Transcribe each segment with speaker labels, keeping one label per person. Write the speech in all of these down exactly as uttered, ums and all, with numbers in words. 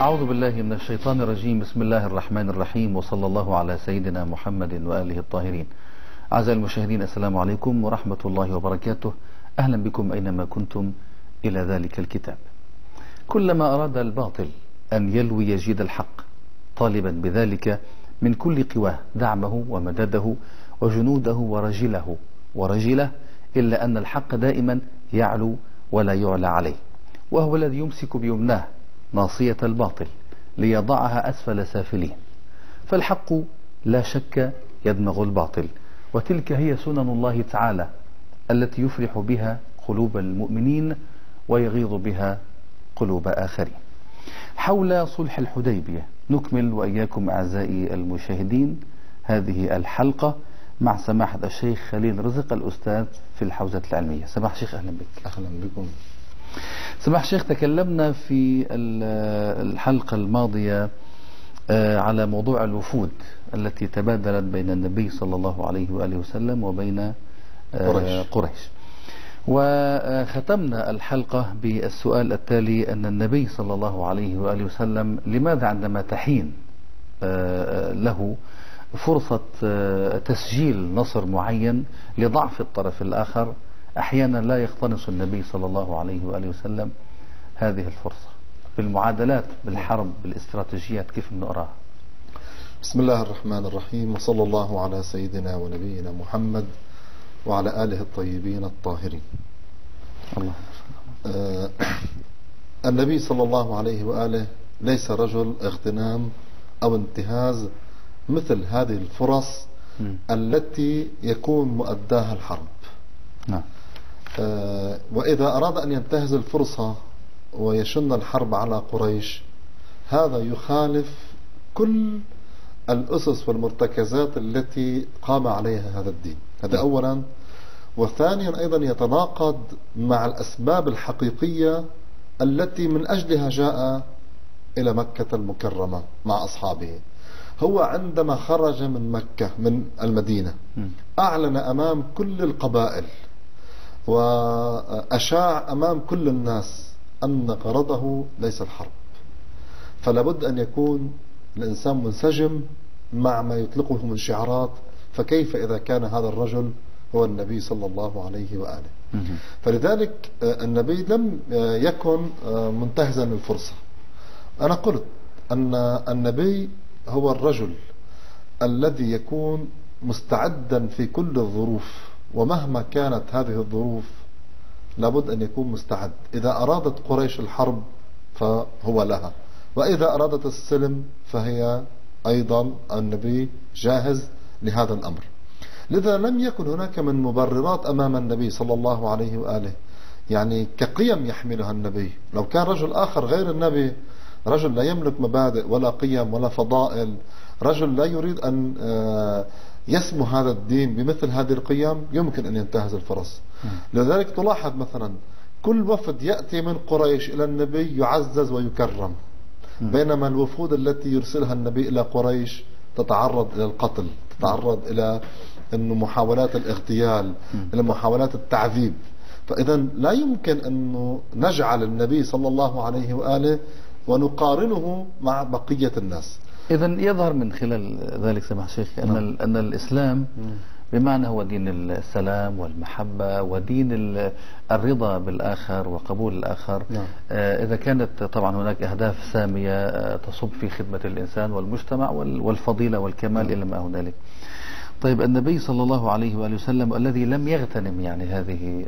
Speaker 1: أعوذ بالله من الشيطان الرجيم. بسم الله الرحمن الرحيم، وصلى الله على سيدنا محمد وآله الطاهرين. أعزائي المشاهدين، السلام عليكم ورحمة الله وبركاته. أهلا بكم أينما كنتم إلى ذلك الكتاب. كلما أراد الباطل أن يلوي جيد الحق طالبا بذلك من كل قواه دعمه ومدده وجنوده ورجله ورجله، إلا أن الحق دائما يعلو ولا يعلى عليه، وهو الذي يمسك بيمناه ناصية الباطل ليضعها أسفل سافلين. فالحق لا شك يدمغ الباطل، وتلك هي سنن الله تعالى التي يفرح بها قلوب المؤمنين ويغيظ بها قلوب آخرين. حول صلح الحديبية نكمل وإياكم أعزائي المشاهدين هذه الحلقة مع سماحة الشيخ خليل رزق الأستاذ في الحوزة العلمية. سماحة الشيخ، أهلا بك.
Speaker 2: أهلا بكم.
Speaker 1: سماحة الشيخ، تكلمنا في الحلقة الماضية على موضوع الوفود التي تبادلت بين النبي صلى الله عليه وآله وسلم وبين قريش, قريش. وختمنا الحلقة بالسؤال التالي: أن النبي صلى الله عليه وآله وسلم لماذا عندما تحين له فرصة تسجيل نصر معين لضعف الطرف الآخر أحيانا لا يقتنص النبي صلى الله عليه وآله وسلم هذه الفرصة بالمعادلات، بالحرب، بالاستراتيجيات، كيف نقراها؟
Speaker 2: بسم الله الرحمن الرحيم، وصلى الله على سيدنا ونبينا محمد وعلى آله الطيبين الطاهرين.
Speaker 1: الله
Speaker 2: آه النبي صلى الله عليه وآله ليس رجل اغتنام أو انتهاز مثل هذه الفرص م. التي يكون مؤداها الحرب.
Speaker 1: نعم.
Speaker 2: آه وإذا أراد أن ينتهز الفرصة ويشن الحرب على قريش، هذا يخالف كل الأسس والمرتكزات التي قام عليها هذا الدين. هذا أولا. وثانيا أيضا يتناقض مع الأسباب الحقيقية التي من أجلها جاء إلى مكة المكرمة مع أصحابه. هو عندما خرج من مكة من المدينة أعلن أمام كل القبائل وأشاع أمام كل الناس أن غرضه ليس الحرب، فلا بد أن يكون الإنسان منسجم مع ما يطلقه من شعارات. فكيف إذا كان هذا الرجل هو النبي صلى الله عليه وآله؟ فلذلك النبي لم يكن منتهزا للفرصة. أنا قلت أن النبي هو الرجل الذي يكون مستعدا في كل الظروف، ومهما كانت هذه الظروف لابد أن يكون مستعد. إذا أرادت قريش الحرب فهو لها، وإذا أرادت السلم فهي أيضا النبي جاهز لهذا الأمر. لذا لم يكن هناك من مبررات أمام النبي صلى الله عليه وآله، يعني كقيم يحملها النبي. لو كان رجل آخر غير النبي، رجل لا يملك مبادئ ولا قيم ولا فضائل، رجل لا يريد أن يسمو هذا الدين بمثل هذه القيم، يمكن أن ينتهز الفرص. لذلك تلاحظ مثلا كل وفد يأتي من قريش إلى النبي يعزز ويكرم، بينما الوفود التي يرسلها النبي إلى قريش تتعرض إلى القتل، تتعرض إلى أنه محاولات الاغتيال، إلى محاولات التعذيب. فإذا لا يمكن أن نجعل النبي صلى الله عليه وآله ونقارنه مع بقية الناس.
Speaker 1: إذا يظهر من خلال ذلك سماحة الشيخ أن, نعم. أن الإسلام بمعنى هو دين السلام والمحبة ودين الرضا بالآخر وقبول الآخر.
Speaker 2: نعم.
Speaker 1: إذا كانت طبعا هناك أهداف سامية تصب في خدمة الإنسان والمجتمع والفضيلة والكمال إلى ما هنالك. طيب، النبي صلى الله عليه وآله وسلم الذي لم يغتنم يعني هذه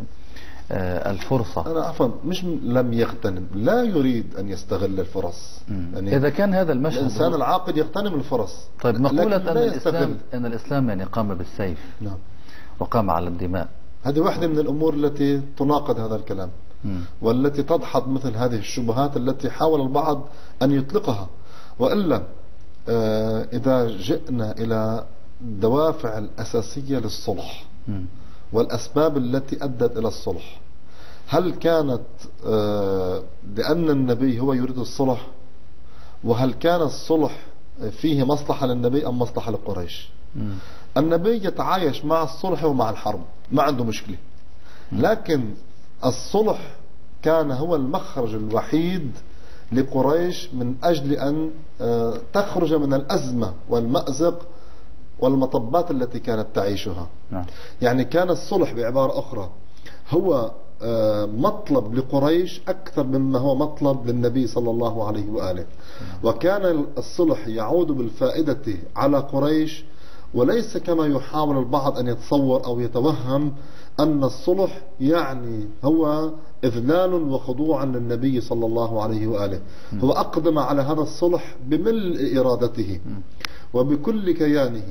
Speaker 1: الفرصة،
Speaker 2: أنا عفوا مش لم يغتنم، لا يريد أن يستغل الفرص.
Speaker 1: يعني إذا كان هذا المشهد،
Speaker 2: الإنسان العاقل يغتنم الفرص.
Speaker 1: طيب، مقولة أن الإسلام أن الإسلام يعني قام بالسيف.
Speaker 2: نعم.
Speaker 1: وقام على الدماء،
Speaker 2: هذه واحدة من الأمور التي تناقض هذا الكلام،
Speaker 1: مم.
Speaker 2: والتي تدحض مثل هذه الشبهات التي حاول البعض أن يطلقها. وإلا آه إذا جئنا إلى الدوافع الأساسية للصلح
Speaker 1: مم.
Speaker 2: والأسباب التي أدت إلى الصلح، هل كانت آه لأن النبي هو يريد الصلح؟ وهل كان الصلح فيه مصلحة للنبي أم مصلحة لقريش؟
Speaker 1: مم.
Speaker 2: النبي يتعايش مع الصلح ومع الحرب، ما عنده مشكلة. لكن الصلح كان هو المخرج الوحيد لقريش من أجل أن تخرج من الأزمة والمأزق والمطبات التي كانت تعيشها.
Speaker 1: نعم.
Speaker 2: يعني كان الصلح بعبارة أخرى هو مطلب لقريش أكثر مما هو مطلب للنبي صلى الله عليه وآله. وكان الصلح يعود بالفائدة على قريش، وليس كما يحاول البعض أن يتصور أو يتوهم أن الصلح يعني هو إذلال وخضوعا للنبي صلى الله عليه وآله. هو أقدم على هذا الصلح بملء إرادته وبكل كيانه،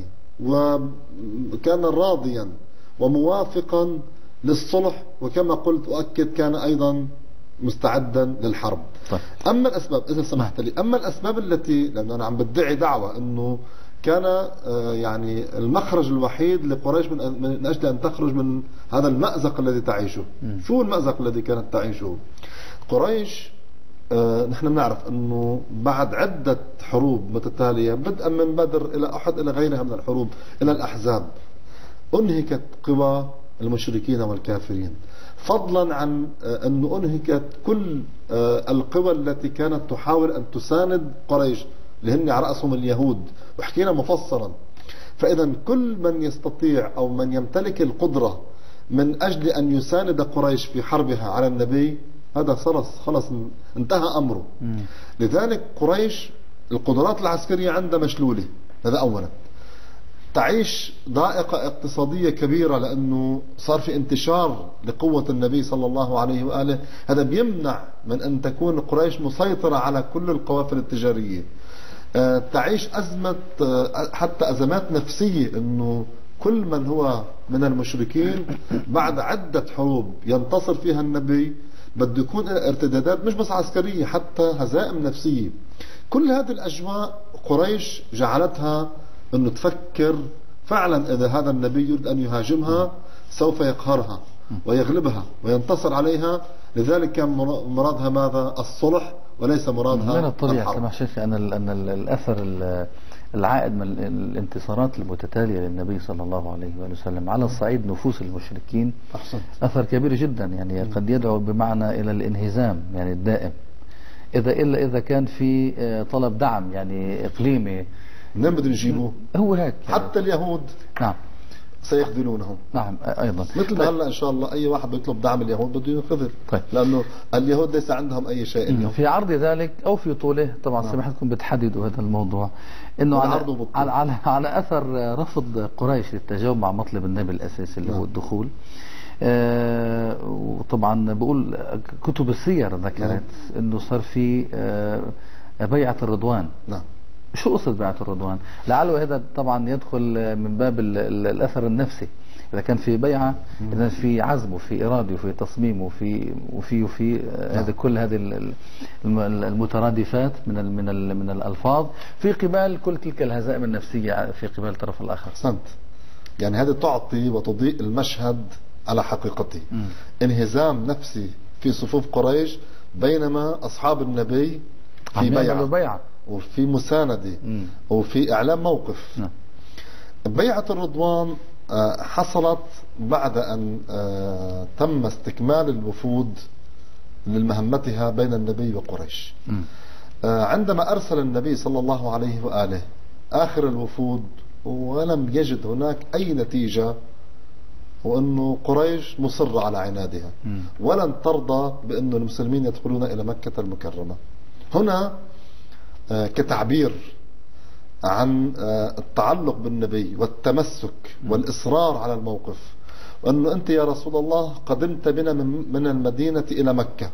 Speaker 2: وكان راضيا وموافقا للصلح، وكما قلت أؤكد كان أيضا مستعدا للحرب.
Speaker 1: طيب.
Speaker 2: أما الأسباب، إذا سمحت لي، أما الأسباب التي، لأن أنا عم بدعي دعوة أنه كان يعني المخرج الوحيد لقريش من أجل أن تخرج من هذا المأزق الذي تعيشه. م. شو المأزق الذي كانت تعيشه قريش؟ آه نحن بنعرف أنه بعد عدة حروب متتالية، بدءا من بدر إلى أحد إلى غيرها من الحروب إلى الأحزاب، أنهكت قوى المشركين والكافرين، فضلا عن آه أنه أنهكت كل آه القوى التي كانت تحاول أن تساند قريش، اللي هن على رأسهم اليهود، وحكينا مفصلا. فإذا كل من يستطيع أو من يمتلك القدرة من أجل أن يساند قريش في حربها على النبي، هذا خلص خلص انتهى أمره. م. لذلك قريش القدرات العسكرية عندها مشلولة، هذا أولا. تعيش ضائقة اقتصادية كبيرة، لأنه صار في انتشار لقوة النبي صلى الله عليه وآله، هذا بيمنع من أن تكون قريش مسيطرة على كل القوافل التجارية. أه تعيش أزمة، أه حتى أزمات نفسية، أنه كل من هو من المشركين بعد عدة حروب ينتصر فيها النبي بده يكون ارتدادات مش بس عسكرية، حتى هزائم نفسية. كل هذه الأجواء قريش جعلتها أنه تفكر فعلا إذا هذا النبي يريد أن يهاجمها سوف يقهرها ويغلبها وينتصر عليها. لذلك كان مرادها ماذا؟ الصلح، وليس مرادها
Speaker 1: من الطبيعة سمح شيخي أن أن الأثر العائد من الانتصارات المتتالية للنبي صلى الله عليه وسلم على الصعيد نفوس المشركين
Speaker 2: أحسن.
Speaker 1: أثر كبير جدا، يعني قد يدعو بمعنى إلى الانهزام يعني الدائم، إذا إلا إذا كان في طلب دعم يعني إقليمي.
Speaker 2: منين بدهم يجيبوه؟
Speaker 1: هو هيك
Speaker 2: حتى اليهود
Speaker 1: نعم
Speaker 2: سيخذلونهم.
Speaker 1: نعم أيضا
Speaker 2: مثل ما هلا إن شاء الله أي واحد بيطلب دعم اليهود بده ينخذل.
Speaker 1: طيب.
Speaker 2: لأنه اليهود ليس عندهم أي شيء اليوم.
Speaker 1: في عرض ذلك أو في طوله طبعا نعم. سمحتكم بتحددوا هذا الموضوع، إنه على, على, على, على أثر رفض قريش للتجاوب مع مطلب النبي الأساسي اللي نعم. هو الدخول. آه وطبعا بقول كتب السير ذكرت نعم. إنه صار في آه بيعة الرضوان.
Speaker 2: نعم.
Speaker 1: شو قصة بيعة الرضوان؟ لعله هذا طبعا يدخل من باب ال ال الأثر النفسي. إذا كان في بيعة، إذا في عزم وفي إرادة وفي تصميم وفي وفي وفي هذا كل هذه المترادفات من ال من ال من الألفاظ في قبال كل تلك الهزائم النفسية في قبال الطرف الآخر.
Speaker 2: أحسنت. يعني هذه تعطي وتضيء المشهد على حقيقته. م. انهزام نفسي في صفوف قريش، بينما أصحاب النبي في بيعة, بيعة وفي مساندة م. وفي إعلام موقف. م. بيعة الرضوان حصلت بعد أن تم استكمال الوفود لمهمتها بين النبي وقريش. م. عندما أرسل النبي صلى الله عليه وآله آخر الوفود ولم يجد هناك أي نتيجة، وأنه قريش مصرة على عنادها م. ولن ترضى بأن المسلمين يدخلون إلى مكة المكرمة. هنا كتعبير عن التعلق بالنبي والتمسك والإصرار على الموقف، وأنه أنت يا رسول الله قدمت بنا من المدينة إلى مكة،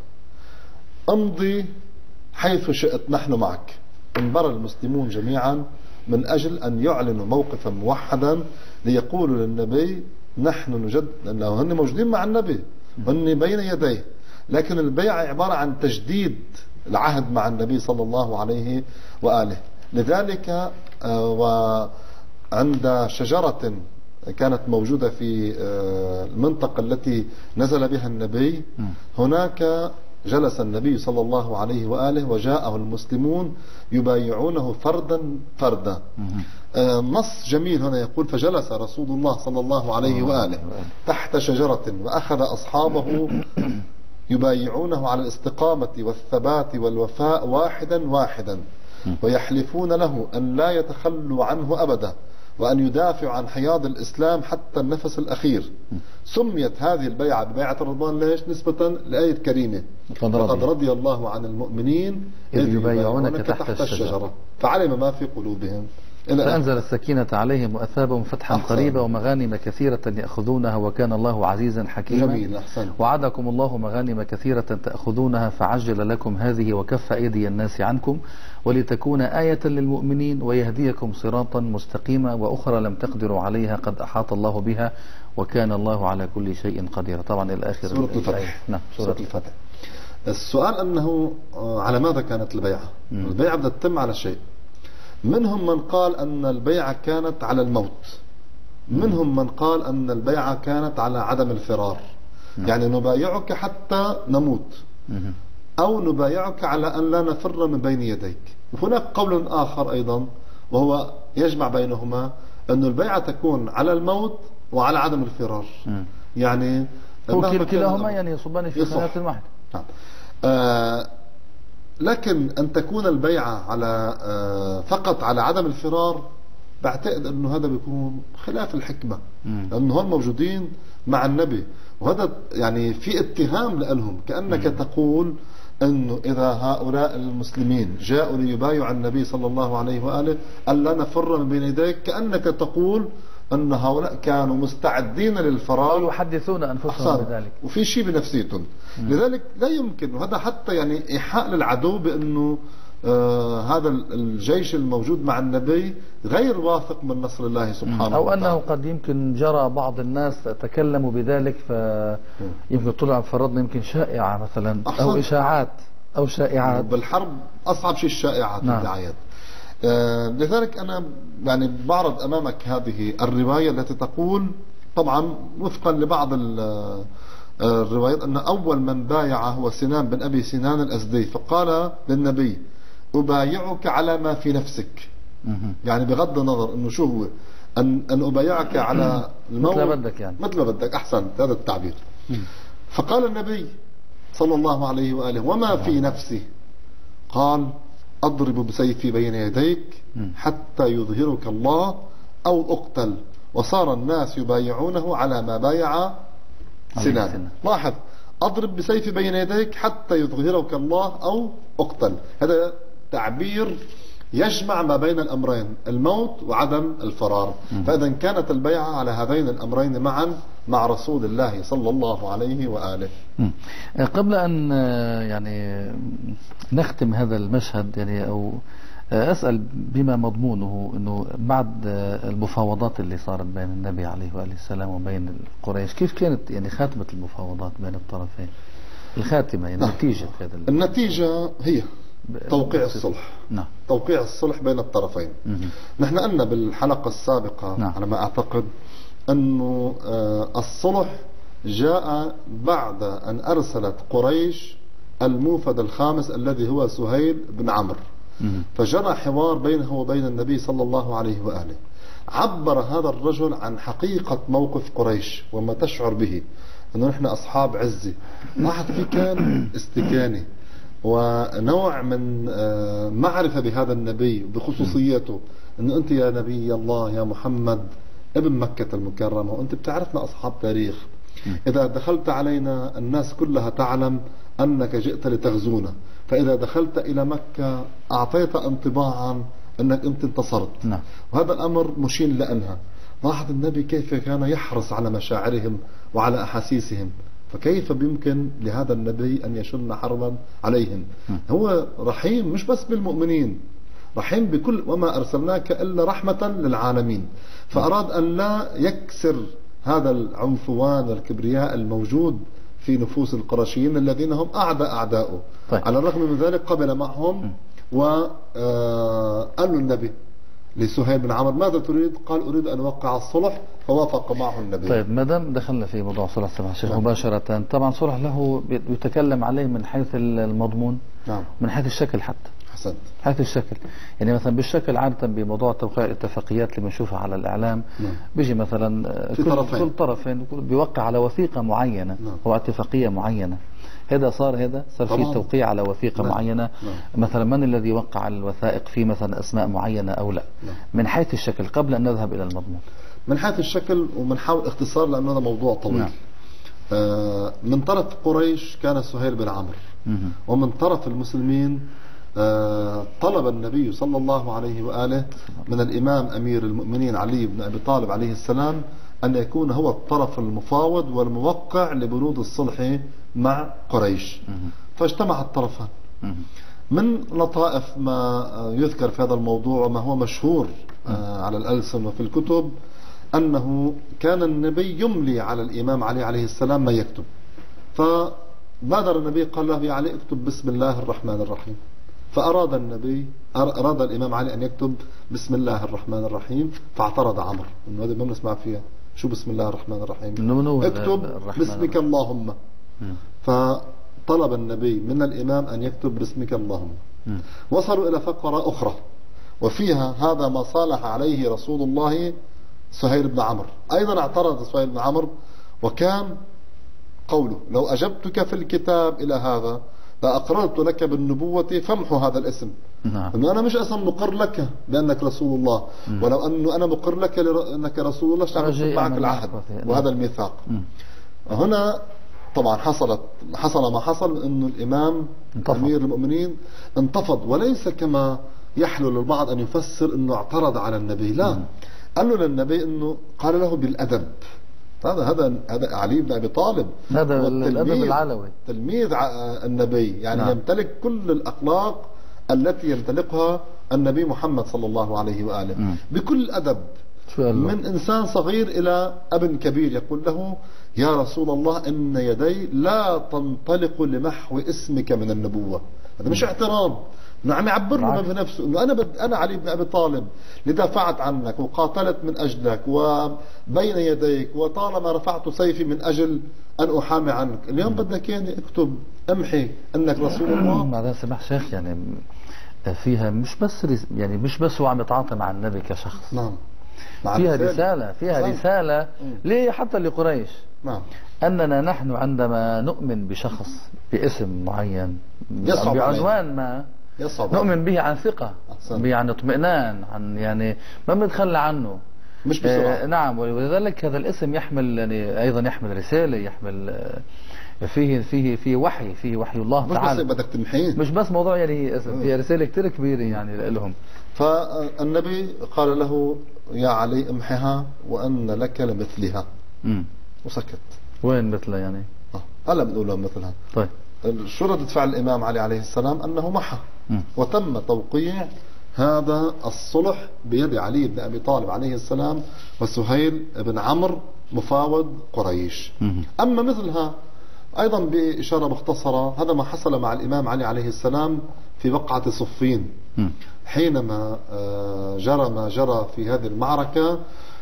Speaker 2: امضي حيث شئت نحن معك. انبر المسلمون جميعا من أجل أن يعلنوا موقفا موحدا ليقولوا للنبي نحن نجد، لأنه هن موجودين مع النبي هن بين يديه، لكن البيعة عبارة عن تجديد العهد مع النبي صلى الله عليه وآله. لذلك وعند شجرة كانت موجودة في المنطقة التي نزل بها النبي، هناك جلس النبي صلى الله عليه وآله وجاءه المسلمون يبايعونه فردا فردا. نص جميل هنا يقول فجلس رسول الله صلى الله عليه وآله تحت شجرة وأخذ أصحابه يبايعونه على الاستقامة والثبات والوفاء واحدا واحدا، ويحلفون له أن لا يتخلوا عنه أبدا، وأن يدافعوا عن حياض الإسلام حتى النفس الأخير. سميت هذه البيعة ببيعة الرضوان ليش؟ نسبة لآية كريمة لقد رضي الله عن المؤمنين إذ يبايعونك تحت الشجرة فعلم ما في قلوبهم.
Speaker 1: فأنزل السكينة عليهم وأثابهم فتحا قريبا ومغانم كثيرة يأخذونها وكان الله عزيزا حكيما.
Speaker 2: جميل، أحسن.
Speaker 1: وعدكم الله مغانم كثيرة تأخذونها فعجل لكم هذه وكف أيدي الناس عنكم ولتكون آية للمؤمنين ويهديكم صراطا مستقيما وأخرى لم تقدروا عليها قد أحاط الله بها وكان الله على كل شيء قدير. طبعا إلى آخر
Speaker 2: سورة الفتح.
Speaker 1: نعم،
Speaker 2: سورة الفتح. السؤال أنه على ماذا كانت البيعة؟ مم. البيعة بدها تتم على شيء. منهم من قال أن البيعة كانت على الموت، منهم من قال أن البيعة كانت على عدم الفرار، يعني نبايعك حتى نموت أو نبايعك على أن لا نفر من بين يديك. وهناك قول آخر أيضا وهو يجمع بينهما، أن البيعة تكون على الموت وعلى عدم الفرار، يعني
Speaker 1: هو كلاهما يعني يصبان في خيات واحد.
Speaker 2: نعم. آه لكن أن تكون البيعة على فقط على عدم الفرار بعتقد أنه هذا بيكون خلاف الحكمة، لأنه هم موجودين مع النبي، وهذا يعني في اتهام لهم، كأنك مم. تقول أنه إذا هؤلاء المسلمين جاءوا ليبايعوا النبي صلى الله عليه وآله أن لا نفر من بين يديك، كأنك تقول أن هؤلاء كانوا مستعدين للفرار
Speaker 1: ويحدثون أنفسهم بذلك،
Speaker 2: وفي شيء بنفسيتهم. لذلك لا يمكن، وهذا حتى يعني إيحاء للعدو بأنه آه هذا الجيش الموجود مع النبي غير واثق من نصر الله سبحانه وتعالى،
Speaker 1: أو أنه قد يمكن جرى بعض الناس تكلموا بذلك فيمكن طلع فرضنا يمكن شائعة مثلا أحسن. أو إشاعات أو شائعات.
Speaker 2: بالحرب أصعب شيء الشائعات والدعايات. آه لذلك أنا يعني بعرض أمامك هذه الرواية التي تقول، طبعا وفقا لبعض الروايات، أن أول من بايع هو سنان بن أبي سنان الأزدي، فقال للنبي أبايعك على ما في نفسك، يعني بغض النظر أنه شو هو، أن, أن أبايعك على الموت
Speaker 1: مثل ما بدك، يعني
Speaker 2: مثل ما بدك، أحسن هذا التعبير. فقال النبي صلى الله عليه وآله وما في نفسي؟ قال أضرب بسيفي بين يديك حتى يظهرك الله أو أقتل. وصار الناس يبايعونه على ما بايع سنان. لاحظ، أضرب بسيفي بين يديك حتى يظهرك الله أو أقتل، هذا تعبير يجمع ما بين الأمرين، الموت وعدم الفرار. فإذا كانت البيعة على هذين الأمرين معا مع رسول الله صلى الله عليه وآله.
Speaker 1: قبل أن يعني نختم هذا المشهد، يعني أو أسأل بما مضمونه، أنه بعد المفاوضات اللي صارت بين النبي عليه وآله السلام وبين قريش، كيف كانت يعني خاتمة المفاوضات بين الطرفين؟ الخاتمة يعني نتيجة هذا
Speaker 2: النتيجة هي توقيع الصلح.
Speaker 1: نعم.
Speaker 2: توقيع الصلح بين الطرفين. مه. نحن قلنا بالحلقة السابقة، نعم، على ما أعتقد أنه الصلح جاء بعد أن أرسلت قريش الموفد الخامس الذي هو سهيل بن عمرو، فجرى حوار بينه وبين النبي صلى الله عليه وآله. عبر هذا الرجل عن حقيقة موقف قريش وما تشعر به، أنه نحن أصحاب عزة. واحد في كان استكانة ونوع من معرفة بهذا النبي بخصوصيته، أنه أنت يا نبي الله يا محمد ابن مكة المكرمة، وأنت بتعرفنا أصحاب تاريخ، إذا دخلت علينا الناس كلها تعلم أنك جئت لتغزونا، فإذا دخلت إلى مكة أعطيت انطباعا أنك أنت انتصرت. نعم. وهذا الأمر مشين لأنها. لاحظ النبي كيف كان يحرص على مشاعرهم وعلى أحاسيسهم، فكيف بيمكن لهذا النبي أن يشن حربا عليهم؟ م. هو رحيم مش بس بالمؤمنين، رحيم بكل، وما أرسلناك إلا رحمة للعالمين. فأراد أن لا يكسر هذا العنفوان والكبرياء الموجود في نفوس القرشيين الذين هم أعداء أعدائه. طيب. على الرغم من ذلك قبل معهم وقال له النبي لسهيل بن عمرو ماذا تريد؟ قال أريد أن أوقع الصلح، فوافق معه النبي.
Speaker 1: طيب، ما دام دخلنا في موضوع صلح سماحة الشيخ مباشرة، طبعا صلح له يتكلم عليه من حيث المضمون، نعم، من حيث الشكل حتى.
Speaker 2: حسنت.
Speaker 1: حيث الشكل، يعني مثلا بالشكل عادة بموضوع توقيع الاتفاقيات اللي بنشوفها على الإعلام،
Speaker 2: نعم.
Speaker 1: بيجي مثلا
Speaker 2: في
Speaker 1: كل,
Speaker 2: طرفين.
Speaker 1: كل طرفين بيوقع على وثيقة معينة،
Speaker 2: نعم.
Speaker 1: أو اتفاقية معينة. هذا صار هذا صار في توقيع على وثيقة
Speaker 2: نعم.
Speaker 1: معينة.
Speaker 2: نعم.
Speaker 1: مثلا من الذي وقع الوثائق في مثلا أسماء معينة أو لا؟
Speaker 2: نعم.
Speaker 1: من حيث الشكل قبل أن نذهب إلى المضمون.
Speaker 2: من حيث الشكل، ومنحاول اختصار لأنه هذا موضوع طويل.
Speaker 1: نعم.
Speaker 2: آه من طرف قريش كان سهيل بن عمرو، ومن طرف المسلمين آه طلب النبي صلى الله عليه وآله من الإمام أمير المؤمنين علي بن أبي طالب عليه السلام أن يكون هو الطرف المفاوض والموقع لبنود الصلح مع قريش. فاجتمع الطرفان. من لطائف ما يذكر في هذا الموضوع وما هو مشهور آه على الألسن وفي الكتب، أنه كان النبي يملي على الإمام علي عليه السلام ما يكتب، فبادر النبي قال له: يا علي اكتب بسم الله الرحمن الرحيم. فأراد النبي أراد الإمام علي أن يكتب بسم الله الرحمن الرحيم، فاعترض عمرو إنه هذا ما بنسمع فيها، شو بسم الله الرحمن الرحيم؟ اكتب باسمك اللهم. فطلب النبي من الإمام أن يكتب باسمك اللهم. وصلوا إلى فقرة أخرى وفيها هذا ما صالح عليه رسول الله سهيل بن عمرو. أيضا اعترض سهيل بن عمرو، وكان قوله: لو أجبتك في الكتاب إلى هذا لأقررت لك بالنبوة فامحو هذا الاسم.
Speaker 1: نعم.
Speaker 2: أنه أنا مش أصلا مقر لك بأنك رسول الله، مم. ولو أنه أنا مقر لك لأنك رسول الله اشتغلت معك العهد وهذا الميثاق. مم. هنا طبعا حصلت حصل ما حصل، أنه الإمام انتفض. أمير المؤمنين انتفض، وليس كما يحلو للبعض أن يفسر أنه اعترض على النبي، لا. مم. قال له للنبي أنه قال له بالأدب. هذا هذا هذا علي بن ابي طالب،
Speaker 1: هذا الادب العلوي،
Speaker 2: تلميذ النبي، يعني نعم. يمتلك كل الاخلاق التي يمتلكها النبي محمد صلى الله عليه واله، م. بكل ادب، من انسان صغير الى اب كبير، يقول له: يا رسول الله ان يدي لا تنطلق لمحو اسمك من النبوه. هذا مش اعتراض، نعم، يعبر له بنفسه انه انا بد انا علي بن ابي طالب لدافعت عنك وقاتلت من اجلك وبين يديك، وطالما رفعت سيفي من اجل ان احامي عنك، اليوم بدك يعني اكتب امحي انك رسول الله.
Speaker 1: بعدين سمح شيخ، يعني فيها مش بس يعني مش بس هو عم يتعاطى مع النبي كشخص،
Speaker 2: نعم،
Speaker 1: فيها رسالة, رسالة فيها رسالة, رسالة ليه حتى لقريش،
Speaker 2: نعم،
Speaker 1: أننا نحن عندما نؤمن بشخص باسم معين بعنوان ما
Speaker 2: يصعب
Speaker 1: نؤمن به عن ثقة، به عن اطمئنان، عن يعني ما بنتخلى عنه
Speaker 2: مش بسرعة.
Speaker 1: آه نعم، ولذلك هذا الاسم يحمل يعني أيضا يحمل رسالة، يحمل آه فيه فيه فيه وحي، فيه وحي الله
Speaker 2: مش
Speaker 1: تعالى،
Speaker 2: بس بدك تمحيه،
Speaker 1: مش بس موضوع يعني فيه رسالة كتير كبيرة يعني لهم.
Speaker 2: فالنبي قال له: يا علي امحها وأن لك لمثلها.
Speaker 1: امم
Speaker 2: وسكت.
Speaker 1: وين مثلها يعني؟
Speaker 2: اه هلا بنقول له مثلها.
Speaker 1: طيب
Speaker 2: شو ردة فعل الإمام علي عليه السلام؟ أنه محى، وتم توقيع هذا الصلح بيد علي بن أبي طالب عليه السلام وسهيل بن عمرو مفاوض قريش. أما مثلها أيضا بإشارة مختصرة، هذا ما حصل مع الإمام علي عليه السلام في وقعة صفين، حينما جرى ما جرى في هذه المعركة،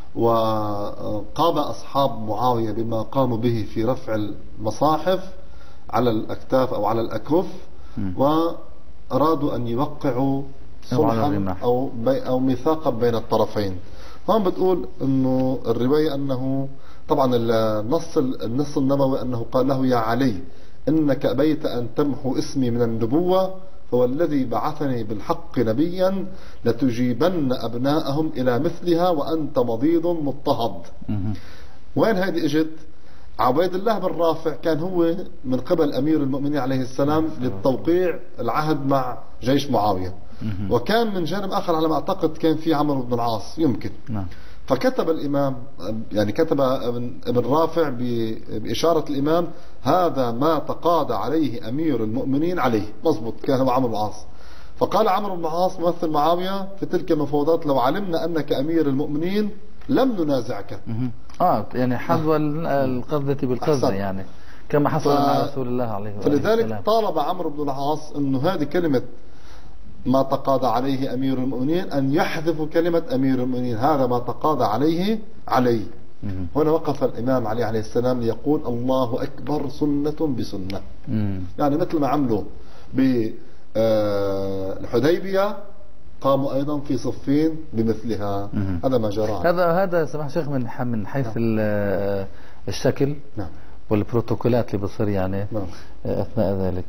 Speaker 2: وقام أصحاب معاوية بما قاموا به في رفع المصاحف على الأكتاف أو على الأكف، وأرادوا أن يوقعوا صلحا أو, أو ميثاقا بين الطرفين. هون بتقول أنه الرواية أنه طبعا النص النص النبوي أنه قال له: يا علي إنك أبيت أن تمحو اسمي من النبوة، فهو الذي بعثني بالحق نبيا لتجيبن أبناءهم إلى مثلها وأنت مضيض مضطهد. وين هذه اجت؟ عبيد الله بن رافع كان هو من قبل أمير المؤمنين عليه السلام للتوقيع العهد مع جيش معاوية، وكان من جانب آخر على ما أعتقد كان في عمرو بن العاص يمكن. فكتب الإمام، يعني كتب ابن رافع بإشارة الإمام: هذا ما تقاضى عليه أمير المؤمنين عليه. مضبوط، كان هو عمرو بن العاص. فقال عمرو بن العاص ممثل معاوية في تلك المفاوضات: لو علمنا أنك أمير المؤمنين لم ننازعك.
Speaker 1: اه يعني حذو القذة بالقذة، يعني كما حصل ف... مع رسول الله عليه وسلم.
Speaker 2: فلذلك طالب عمرو بن العاص انه هذه كلمة ما تقاضى عليه امير المؤمنين ان يحذف كلمة امير المؤمنين، هذا ما تقاضى عليه علي. هنا وقف الامام علي عليه السلام ليقول: الله اكبر سنة بسنة. مم. يعني مثل ما عملوا الحديبية قاموا أيضا في صفين بمثلها. هذا ما جرى.
Speaker 1: هذا هذا سماحة الشيخ من من حيث نعم. الشكل نعم. والبروتوكولات اللي بتصير يعني نعم. أثناء ذلك.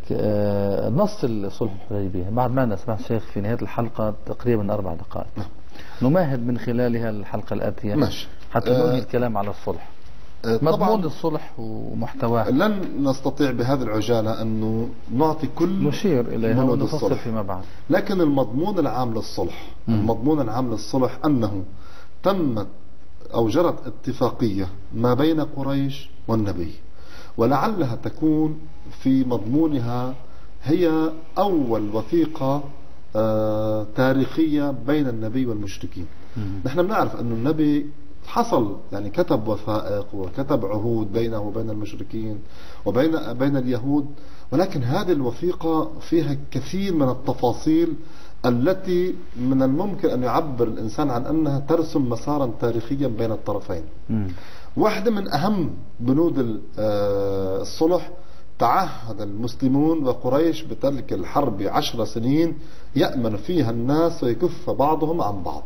Speaker 1: نص الصلح الحديبية بعد معنا سماحة الشيخ في نهاية الحلقة تقريبا أربع دقائق نعم. نمهد من خلالها الحلقة الآتية ماشي. حتى ننهي أه الكلام على الصلح، مضمون الصلح ومحتواه.
Speaker 2: لن نستطيع بهذه العجالة أن نعطي كل
Speaker 1: نشير إليها ونفصل فيما بعد،
Speaker 2: لكن المضمون العام للصلح م. المضمون العام للصلح أنه تمت أو جرت اتفاقية ما بين قريش والنبي، ولعلها تكون في مضمونها هي أول وثيقة آه تاريخية بين النبي والمشركين. م. نحن بنعرف أن النبي حصل يعني كتب وثائق وكتب عهود بينه وبين المشركين وبين بين اليهود، ولكن هذه الوثيقة فيها كثير من التفاصيل التي من الممكن أن يعبر الإنسان عن أنها ترسم مسارا تاريخيا بين الطرفين. م. واحدة من أهم بنود الصلح تعهد المسلمون وقريش بترك الحرب عشر سنين يأمن فيها الناس ويكف بعضهم عن بعض.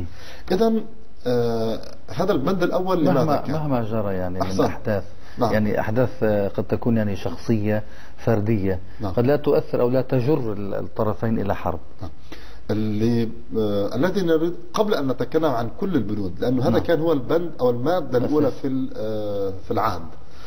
Speaker 2: إذن آه هذا البند الأول
Speaker 1: مهما, مهما جرى يعني أحسن. من أحداث نعم. يعني أحداث قد تكون يعني شخصية فردية نعم. قد لا تؤثر أو لا تجر الطرفين إلى حرب نعم.
Speaker 2: اللي آه الذي نريد قبل أن نتكلم عن كل البنود، لأنه هذا نعم. كان هو البند أو المادة الأولى في آه في العهد.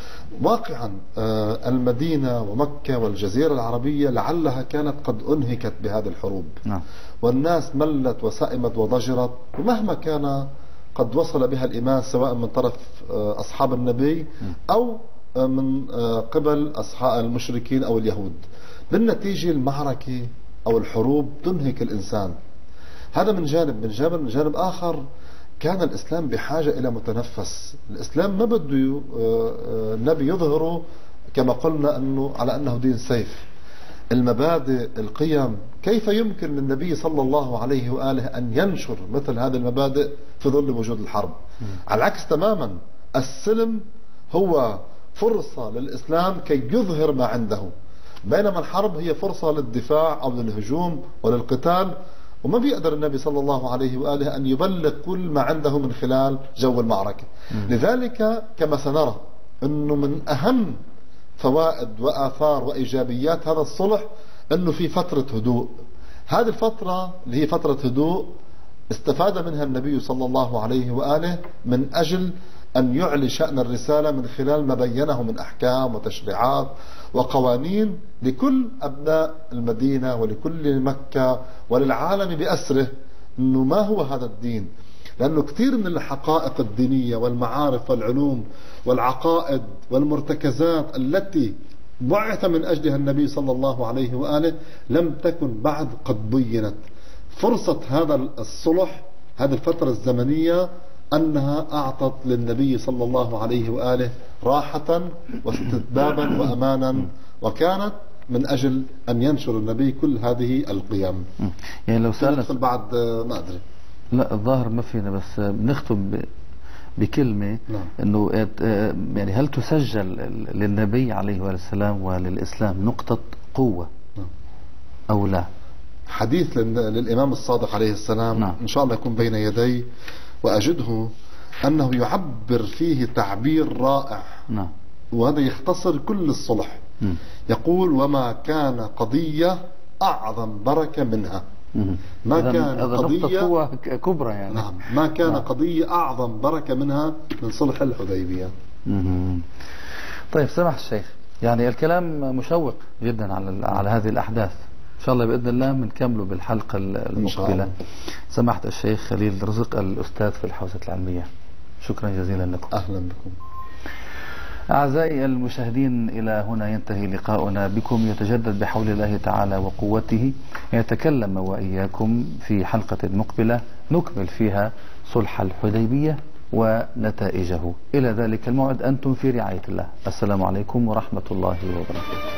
Speaker 2: واقعا آه المدينة ومكة والجزيرة العربية لعلها كانت قد أنهكت بهذه الحروب نعم. والناس ملت وسئمت وضجرت، ومهما كان قد وصل بها الإيمان سواء من طرف أصحاب النبي أو من قبل أصحاب المشركين أو اليهود، بالنتيجة المعركة أو الحروب تنهك الإنسان. هذا من جانب. من جانب من جانب آخر كان الإسلام بحاجة إلى متنفس. الإسلام ما بده النبي يظهره كما قلنا أنه على أنه دين سيف. المبادئ القيم كيف يمكن للنبي صلى الله عليه وآله أن ينشر مثل هذه المبادئ في ظل وجود الحرب؟ م. على العكس تماما، السلم هو فرصة للإسلام كي يظهر ما عنده، بينما الحرب هي فرصة للدفاع أو للهجوم وللقتال، وما بيقدر النبي صلى الله عليه وآله أن يبلغ كل ما عنده من خلال جو المعركة. م. لذلك كما سنرى أنه من أهم فوائد وآثار وإيجابيات هذا الصلح أنه في فترة هدوء. هذه الفترة اللي هي فترة هدوء استفاد منها النبي صلى الله عليه وآله من أجل أن يعلي شأن الرسالة من خلال ما بينه من أحكام وتشريعات وقوانين لكل أبناء المدينة ولكل مكة وللعالم بأسره أنه ما هو هذا الدين. لأنه كثير من الحقائق الدينية والمعارف والعلوم والعقائد والمرتكزات التي بعث من أجلها النبي صلى الله عليه وآله لم تكن بعد قد بينت. فرصة هذا الصلح هذه الفترة الزمنية أنها أعطت للنبي صلى الله عليه وآله راحة واستتبابا وأمانا، وكانت من أجل أن ينشر النبي كل هذه القيم.
Speaker 1: يعني لو سألت
Speaker 2: بعد ما أدري
Speaker 1: لا الظاهر ما فينا، بس بنختم بكلمة نعم. انه يعني هل تسجل للنبي عليه السلام وللإسلام نقطة قوة نعم. او لا؟
Speaker 2: حديث للإمام الصادق عليه السلام نعم. ان شاء الله يكون بين يدي واجده انه يعبر فيه تعبير رائع نعم. وهذا يختصر كل الصلح م. يقول: وما كان قضية اعظم بركة منها. ما كان قضية
Speaker 1: كبرى يعني
Speaker 2: نعم ما كان نعم. قضية أعظم بركة منها من صلح الحديبية.
Speaker 1: طيب سمح الشيخ، يعني الكلام مشوق جدا على على هذه الأحداث. إن شاء الله بإذن الله بنكمله بالحلقة المقبلة. سمحت الشيخ خليل رزق الأستاذ في الحوزة العلمية، شكرا جزيلا لكم.
Speaker 2: أهلا بكم.
Speaker 1: أعزائي المشاهدين، إلى هنا ينتهي لقاؤنا بكم، يتجدد بحول الله تعالى وقوته. يتكلم وإياكم في حلقة مقبلة نكمل فيها صلح الحديبية ونتائجه. إلى ذلك الموعد أنتم في رعاية الله. السلام عليكم ورحمة الله وبركاته.